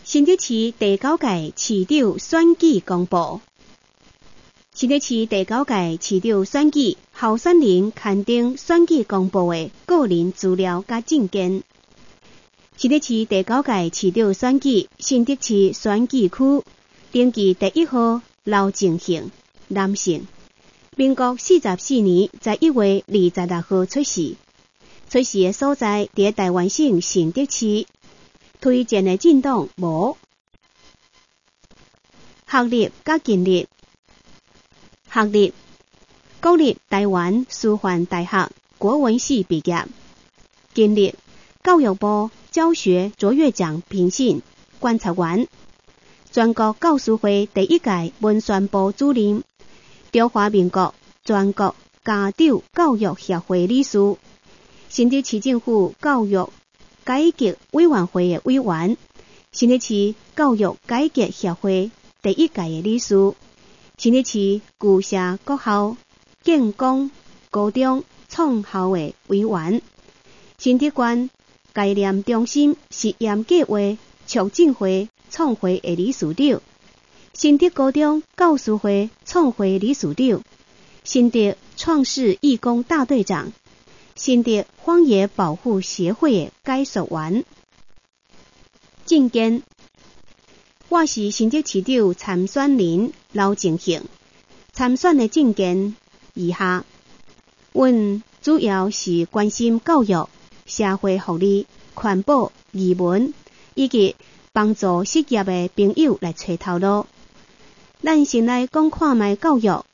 新竹市第9届市长选举公布。新竹市第9届市长选举候选人刊登选举公布的个人资料甲证件。新竹市第9届市长选举新竹市选举区登记第1號刘正慶，男性，民国44年11月26號出世。出世的所在伫台湾省新竹市。推荐的政党无。学历甲经历。学历，国立台湾师范大学国文系毕业。经历，教育部教学卓越奖评审观察员，全国教师会第1届文宣部主任，中华民国全国家长教育协会理事，新竹市政府教育改革委员会的委员，新竹市教育改革协会第1屆的理事，新竹市旧社国校建工高中创校的委員，新竹縣概念中心實驗計劃促進會創會的理事長，新竹高中教師會創會理事長，新竹創世義工大隊長，新竹荒野保護協會的解說員。政見，我是新竹市長參選人劉正慶，參選的政見以下：阮主要是關心教育、社會福利、環保、移民，以及幫助失業的朋友來找頭路。咱先來講看賣教育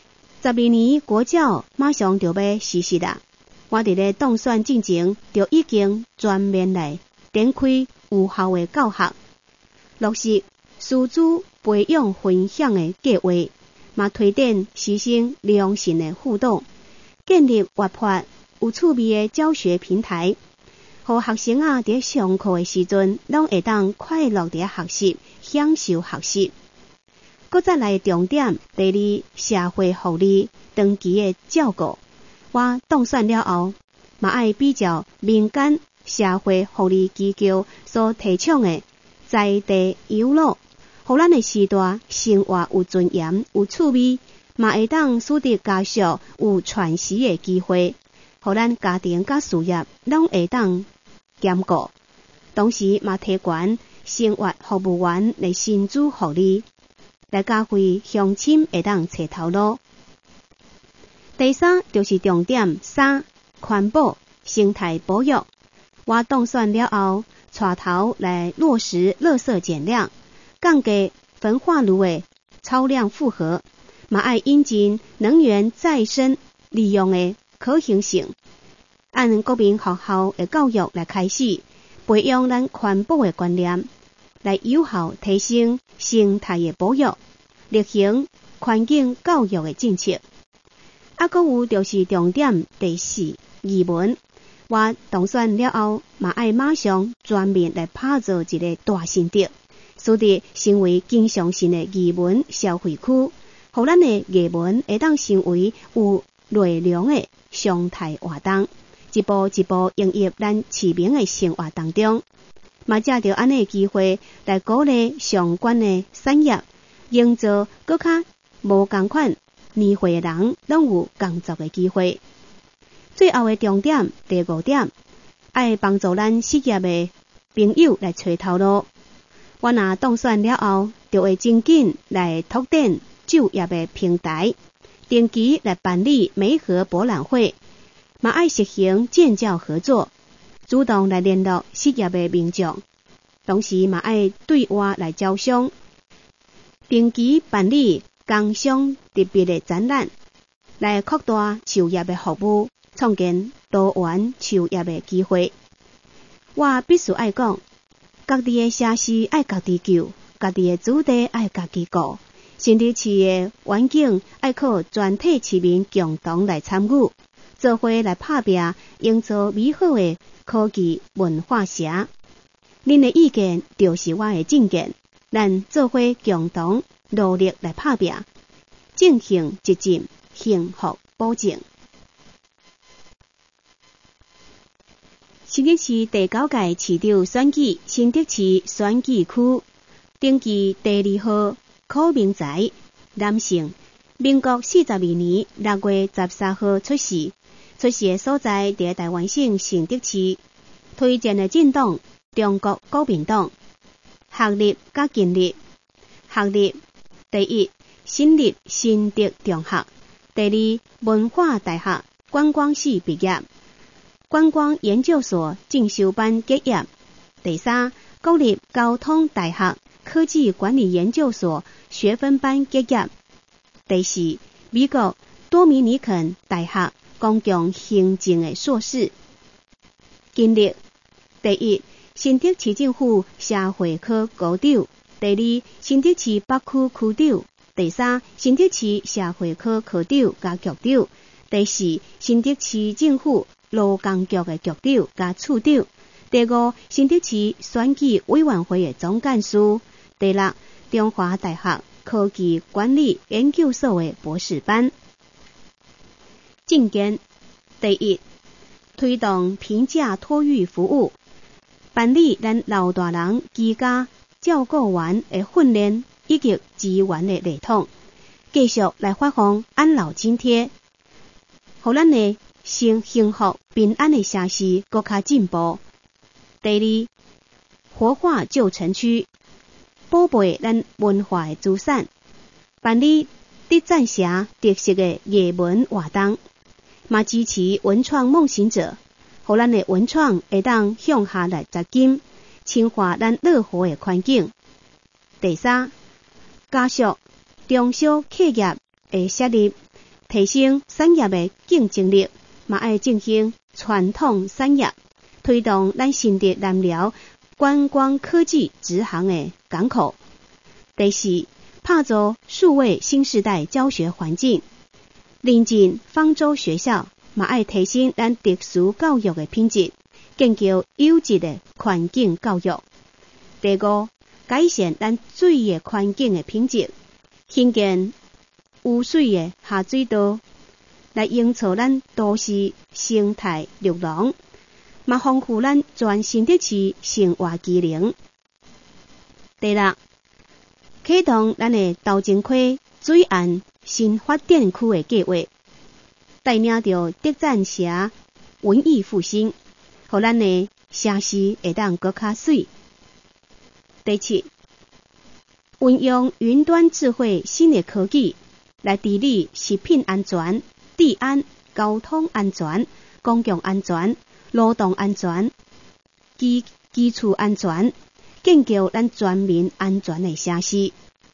，12年國教馬上就要實施啦。我哋咧當選之前就已經全面來展開有效的教學，落實師資培養分享的計劃，嘛推展師生良性的互動，建立活潑有趣味的教學平台，讓學生在上課的時陣，攏會當快樂地學習，享受學習。閣再來重點，第2，社會福利長期的照顧。我當選了後，嘛愛比較民間社會福利機構所提倡的在地養老，互咱的時代生活有尊嚴、有趣味，嘛會當使得家屬有喘息的機會，互咱家庭甲事業攏會當兼顧，同時嘛提懸生活服務員的薪資福利，來加惠鄉親會當找頭路。第3就是重點3，環保生態保育。我當選了後，帶頭來落實垃圾減量，降低焚化爐的超量負荷，嘛愛引進能源再生利用的可行性，按國民學校的教育來開始，培養咱環保的觀念，來有效提升生態的保育，力行環境教育的政策。閣有就是重點第4，移民。我當選了後，嘛愛馬上全面來打造一個大新竹，使得成為經常性的移民消費區，互咱的藝文會當成為有內容的常態活動，一步一步融入咱市民的生活當中。嘛藉着安尼機會來鼓勵相關的產業，營造更較無同款年歲的人攏有工作的機會。最後的重點第5點，愛幫助咱失業的朋友來找頭路。我若當選了後，就會真緊來拓展就業的平台，定期來辦理媒合博覽會，嘛愛實行建教合作，主動來聯絡失業的民眾，同時嘛愛對外來招商，定期辦理工商特別的展覽，來擴大就業的服務，創建多元就業的機會。我必須愛講，家己的社事愛家己救，家己的主題愛家己顧，新竹市的環境愛靠全體市民共同來參與，做伙來拍拼，營造美好的科技文化城。恁的意見就是我的政見，咱做伙共同努力來拍拼，正行直進，幸福保證。 新北市第9屆市长选举新北市选举区登记第2號柯明才，男性，民國42年6月13號出世，出世的所在在台灣省新北市，推薦的政黨中國國民黨，學歷甲經歷，學歷第一新立新德中學，第二文化大學觀光系畢業，觀光研究所進修班結業，第三國立交通大學科技管理研究所學分班結業，第四美國多米尼肯大學公共行政的碩士。經歷第一新北市政府社會科股長，第二新北市北區區長，第三新北市社會科科長加局長，第四新北市政府勞工局的局長加處長，第五新北市選舉委員會的總幹事，第六中華大學科技管理研究所的博士班。政見第一推動平價托育服務，辦理咱老大人居家照顧員的訓練以及資源的系統，繼續來發放安老津貼，讓咱的幸福平安的城市更加進步。第二，活化舊城區，保衛咱文化的資產，辦理特展社特色的藝文活動，嘛支持文創夢行者，讓咱的文創會當向下來扎根，深化咱樂活的環境。第三，加速中小企業的設立，提升產業的競爭力，嘛愛進行傳統產業，推動咱新竹南寮觀光科技直航的港口。第四，打造數位新時代教學環境，鄰近方舟學校，嘛愛提升咱特殊教育的品質，建構優質的環境教育。第五，改善咱水的環境的品質，興建污水的下水道，來營造咱都市生態綠廊，嘛豐富咱全新北市生活機能。第六，啟動咱的頭前溪水岸新發展區的計劃，帶領着特展社文藝復興，讓咱的城市會當更加水。第七，運用雲端智慧新的科技來治理食品安全、治安、交通安全、公共安全、勞動安全、基礎安全，建構咱全民安全的城市。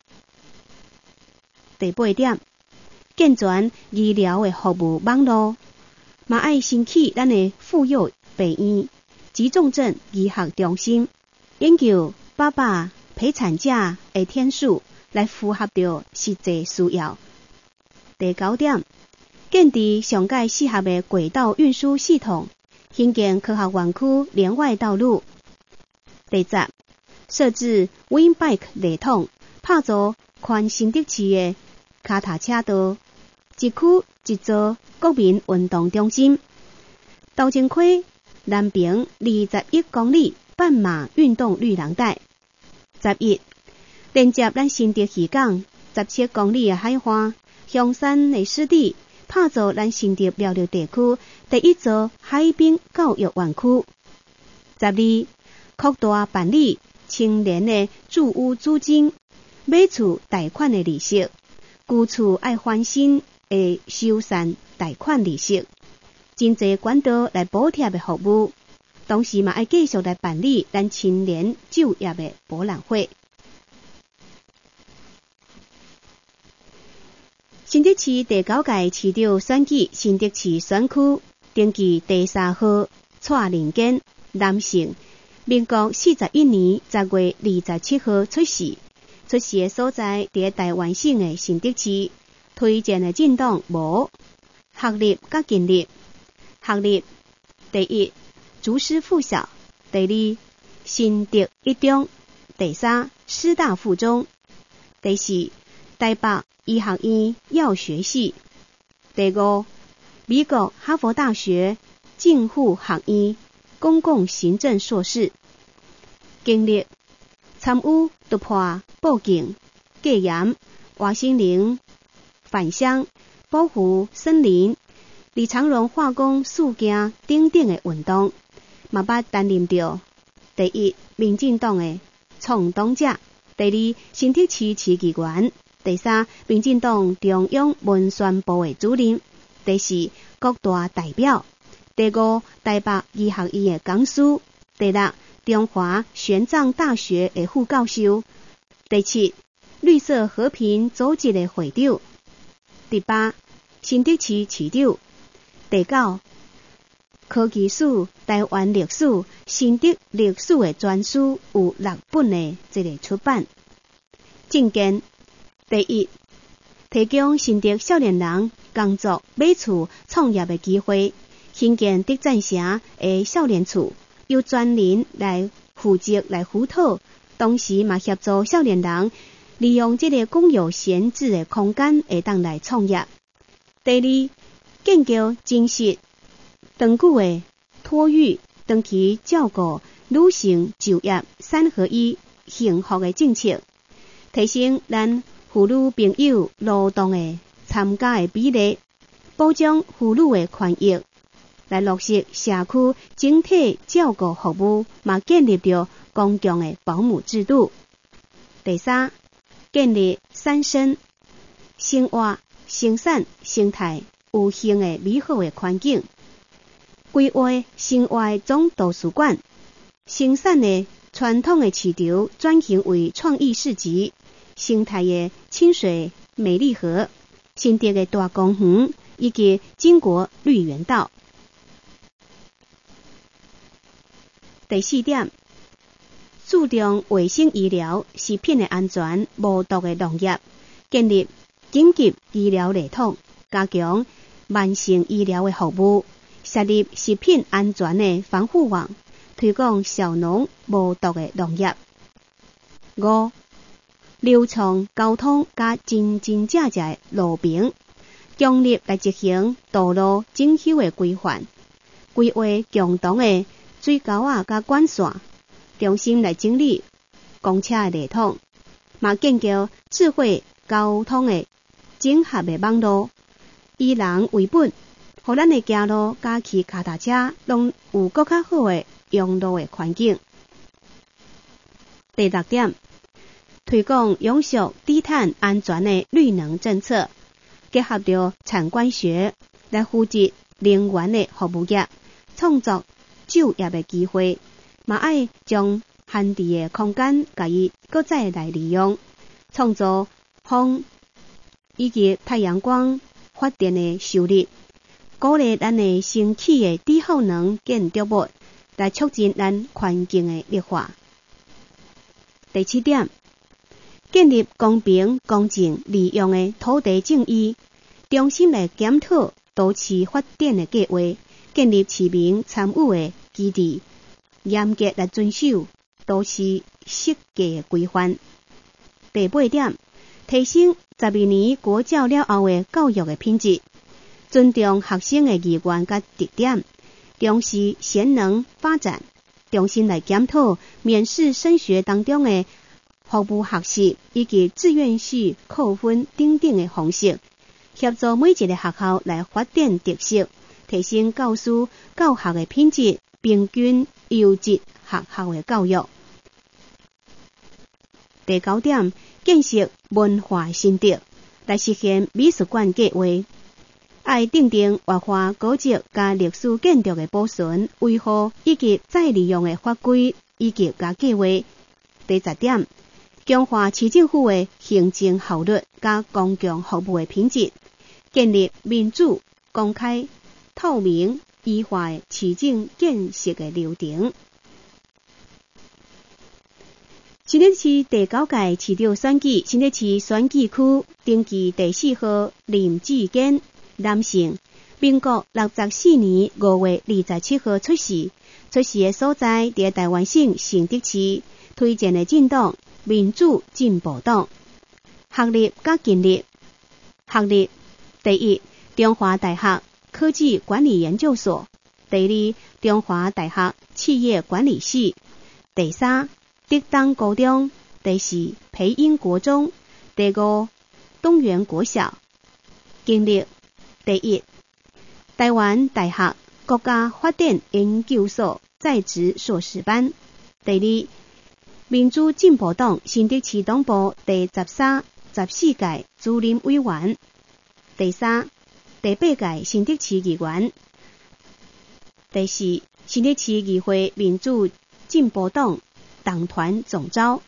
第八點，健全醫療的服務網絡，嘛愛興起咱的婦幼病院、急重症醫學中心，研究爸爸陪產假的天數，來符合到實際需要。第九點，建置上界適合的軌道運輸系統，興建科學園區連外道路。第十，設置 WinBike 系統，打造全新北市的腳踏車道，一區一座國民運動中心。頭前溪南平21公里半馬運動綠廊帶。11，連接咱新竹漁港17公里的海岸，香山的濕地，打造咱新竹苗栗地區第一座海濱教育園區。12，擴大辦理青年的住屋租金、買厝貸款的利息，舊厝愛翻新的修繕貸款利息，真濟管道來補貼的服務。同時嘛，愛繼續來辦理咱青年就業的博覽會。新竹市第9屆市長選舉新竹市選區登記第3號蔡仁堅，男性，民國41年10月27號出世，出世的所在在台灣省的新竹市，推薦的政黨無，學歷甲經歷，學歷第一竹師附小，第二新竹一中，第三師大附中，第四台北醫學院藥學系，第五美國哈佛大學政府學院公共行政硕士，经历参与突破报警、戒严、外星人返乡、保护森林、李长荣化工事件等等的运动，嘛捌担任着第一民进党的创党者，第二新竹市市议员，第三民进党中央文宣部的主任，第四各大代表，第五台北医学院的讲师，第六中华玄奘大学的副教授，第七绿色和平组织的会长，第八新竹市市长，第九科技史、台湾历史、新竹历史的专书有6本的这个出版。政见第一，提供新竹少年人工作、买厝、创业的机会，兴建竹站城的少年厝，由专人来负责来辅导，同时嘛协助少年人利用这个公有闲置的空间会当来创业。第二，建构真实长久的托育、长期照顾、女性就业3合1幸福的政策，提升咱妇女朋友劳动的参加的比例，保障妇女的权益，来落实社区整体照顾服务，嘛建立着公共的保姆制度。第三，建立产生、生活、生产、生态有形的美好的环境，规划生活的总图书馆，生产的传统的市场转型为创意市集，生态的清水美丽河、新竹的大公园以及经国绿园道。第四点，注重卫生医疗、食品的安全、无毒的农业，建立紧急医疗系统，加强慢性医疗的服务，设立食品安全的防护网，推广小农无毒的农业。5. 流畅交通加真正的路平，强力来执行道路整修的规范，规划共同的水沟啊加管线，中心来整理公车的系统，嘛建构智慧交通的整合的网络，以人为本，互咱的行路加骑脚踏车拢有更较好的用路的环境。第6点，推广永续低碳安全的绿能政策，结合着产官学来扶持能源的服务业，创造就业的机会，嘛爱将闲置的空间加以搁再来利用，创造风以及太阳光发电的收入，鼓励咱的新起的低耗能建筑物，来促进咱环境的绿化。第7点，建立公平公正利用的土地正义，中心来检讨都市发展的计划，建立市民参与的机制，严格来遵守都市设计的规范。第8点，提升12年国教了后的教育的品质，尊重学生的意愿甲特点，重视潜能发展，重新来检讨免试升学当中的服务学习以及志愿式扣分等等的方式，协助每一个学校来发展特色，提升教师教学的品质，平均优质学校的教育。第9点，建设文化新竹，来实现美术馆计划，爱订定活化古迹加历史建筑的保存、维护以及再利用的法规以及加计划。第10点，强化市政府的行政效率加公共服务的品质，建立民主、公开、透明、依法的市政建设的流程。新竹市第9届市长选举，新竹市选举区登记第4号林志坚，男性，民国64年5月27号出世，出世的所在伫台湾省新竹市，推荐的政党民主进步党，学历甲经历，学历第一，中华大学科技管理研究所， 第二，中华大学企业管理系。第三，德当高中。第四，培英国中。第五，东园国小。经历：第一，台湾大学国家发展研究所在职硕士班。第二，民主进步党新竹市党部第13、14届主任委员。第三，第8届新竹市议员。第四，新竹市议会民主进步党党团总召。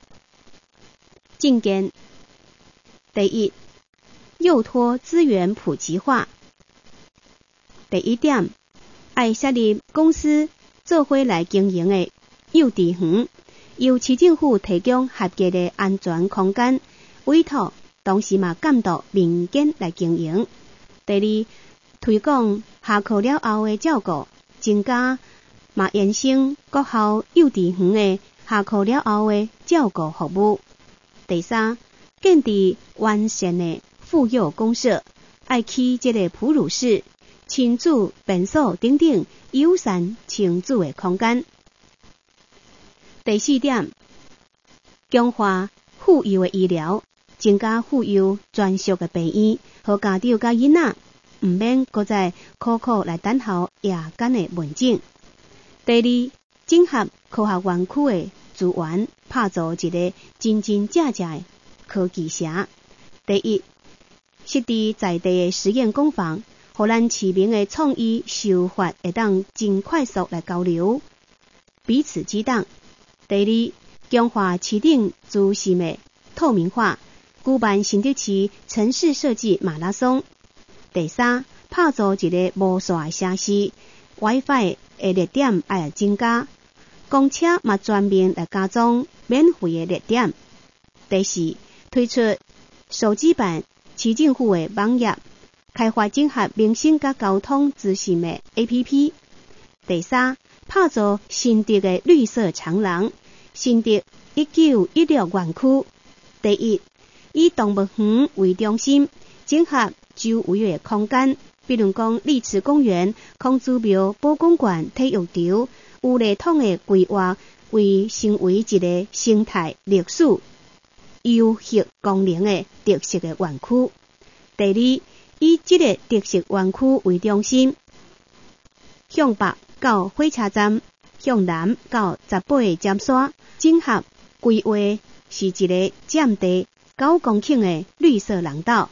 政见：第一，幼托资源普及化。第一点，爱设立公司做伙来经营的幼稚园，由市政府提供合格的安全空间，委托同时嘛监督民间来经营。第二，推广下课了后的照顾，增加嘛延伸各校幼稚园的下课了后的照顾服务。第三，建立完善的妇幼公社，爱起这个哺乳室、亲子便所等等友善亲子的空间。第四点，强化妇幼的医疗，增加妇幼专属的病院，和家长甲囡仔唔免搁再苦苦来等候夜间的门诊。第二，整合科学园区的资源，打造一个真真正正的科技城。第一，设置在地的实验工坊，互咱市民的创意想法会当真快速来交流，彼此激荡。第二，强化市政资讯的透明化，举办新竹市城市设计马拉松。第三，打造一个无线的城市 ，WiFi 的热点要增加，公车嘛全面来加装免费的热点。第四，推出手机版市政府的网页，开发整合民生甲交通资讯的 APP。第三，打造新竹的绿色长廊，新竹1916园区。第一，以动物园为中心，整合周围的空间，比如讲丽池公园、孔子庙、宝公馆、体育场，有系统的规划，为成为一个生态、历史、游憩功能的特色的园区。第二，以这个特色园区为中心，向北到火车站，向南到18个尖山，整合规划是一个占地9公顷的绿色廊道。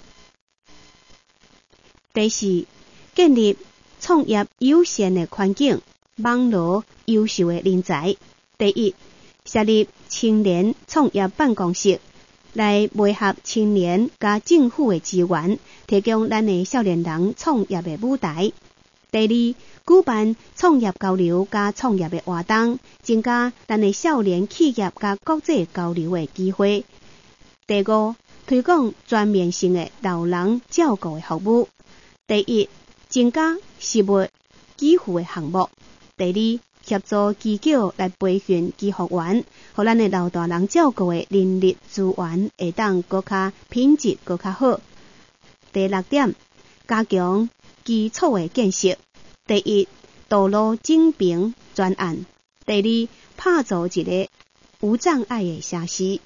第四，建立创业友善的环境，网罗优秀的人才。第一，设立青年创业办公室，来媒合青年加政府的资源，提供咱的少年人创业的舞台。第二，举办创业交流加创业的活动，增加咱的少年企业加国际交流的机会。第五，推广全面性的老人照顾的服务。第一，增加食物给付的项目。第二，协助机构来培训机服员，互咱的老大人照顾的人力资源会当更加品质更加好。第六点，加强基础的建设。第一，道路整平专案。第二，打造一个无障碍的城市。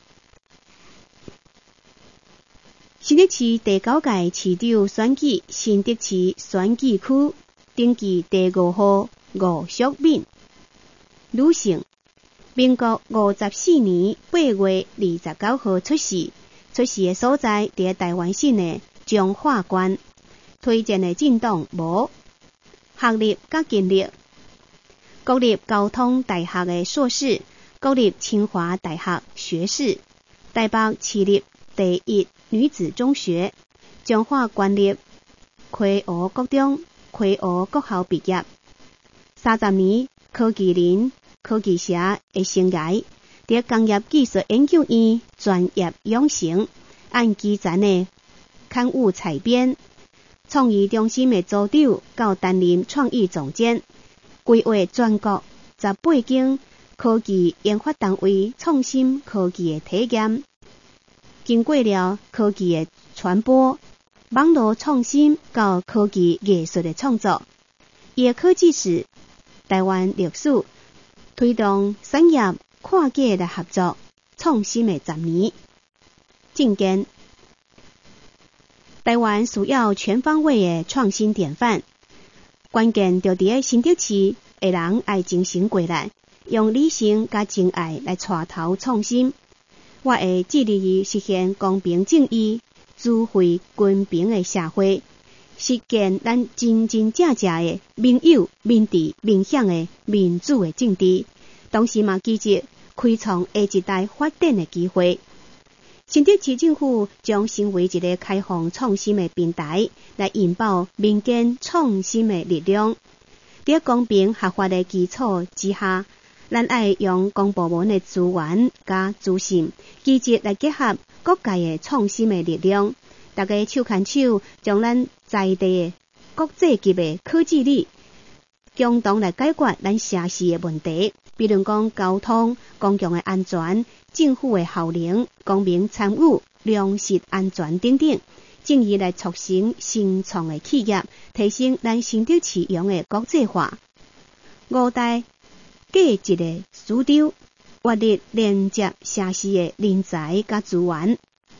新竹市第9届市长选举新竹市选举区登记第5号吴淑敏，女性，民国54年8月29号出世，出世的所在伫台湾省的彰化县，推荐的政党无，学历甲经历，国立交通大学的硕士，国立清华大学学士，台北市立第一女子中学，彰化县立溪湖国中、溪湖国校毕业，30年科技人、科技社的生涯，伫工业技术研究院专业养成，按基层的刊物采编，创意中心的组长到担任创意总监，规划全国18间科技研发单位创新科技的体验。经过了科技的传播、网络创新到科技艺术的创作， 伊的科技史、台湾历史，推动产业跨界来合作创新的10年。政见，台湾需要全方位的创新典范，关键就伫新竹市的人爱精神过来，用理性甲真爱来带头创新。我会致力于实现公平正义、智慧均平的社会，实现咱真正的民有、民治、民享的民主的政治，同时嘛积极开创下一代发展的机会。新竹市政府将成为一个开放创新的平台，来引爆民间创新的力量。在公平合法的基础之下，咱爱用公部门的资源加资讯，积极来结合各界的创新的力量，大家手牵手，将咱在地的国际级的科技力，共同来解决咱社市的问题，比如讲交通、公共的安全、政府的效能、公民参与、粮食安全等等，进而来促成新创的企业，提升咱新竹市容的国际化。5代建一个市场，活力连接社市的人才甲资源。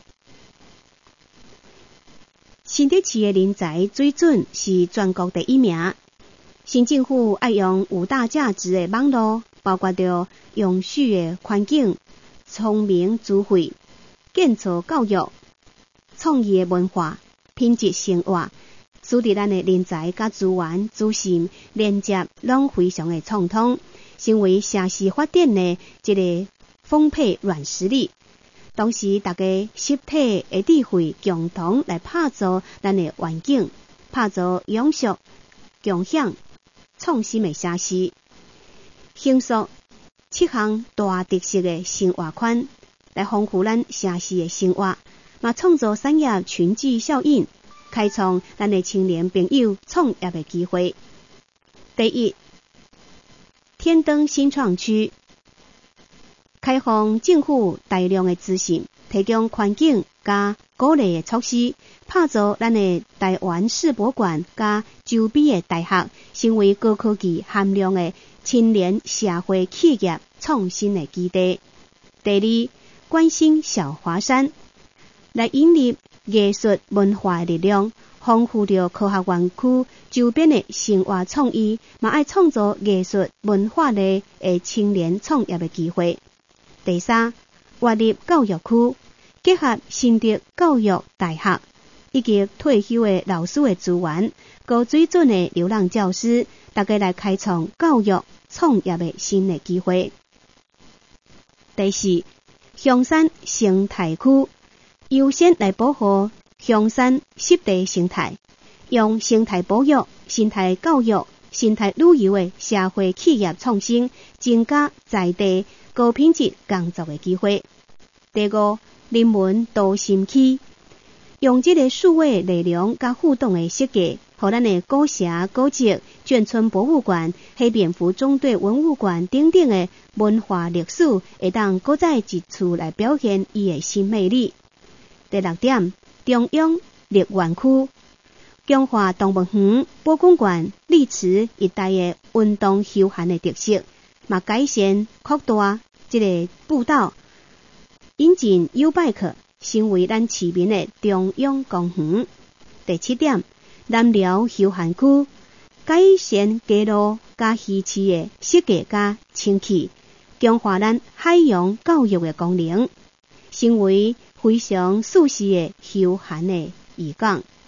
新竹市的人才水准是全国第1名。新政府爱用5大价值的网络，包括着永续的环境、聪明智慧、建造教育、创意的文化、品质生活，使得咱的人才甲资源资讯连接拢非常的畅通，成为社市发展的一个丰沛软实力。同时，大家集体的智慧共同来打造咱的环境，打造永续、共享、创新的社市，形塑7项大特色的生活圈，来丰富咱社市的生活，嘛创造产业群聚效应，开创咱的青年朋友创业的机会。第一，天灯新创区。开放政府大量的资讯，提供环境加鼓励的措施，打造咱的台湾世博馆加周边的大学，成为高科技含量的青年社会企业创新的基地。第二，关心小华山，来引入艺术文化的力量，丰富着科学园区周边的生活创意，嘛爱创造艺术文化类的青年创业的机会。第三，活力教育区，结合新竹教育大学以及退休的老师的资源，高水准的流浪教师，大家来开创教育创业的新的机会。第四，香山生态区，优先来保护香山湿地生态，用生态保育、生态教育、生态旅游的社会企业创新，增加在地高品质工作的机会。第五，人文都心区，用这个数位内容甲互动的设计，互咱的古社、古迹、眷村博物馆、黑蝙蝠中队文物馆等等的文化历史，会当搁再一次来表现伊的新魅力。第六点，中央历园区，强化动物园、保公馆、丽池一带的运动休闲的特色，嘛改善扩大这个步道，引进 U-Bike 成为咱市民的中央公园。第七点，南寮休闲区，改善街路加鱼市的设计加清气，强化咱海洋教育的功能，成为非常舒适的休闲的渔港。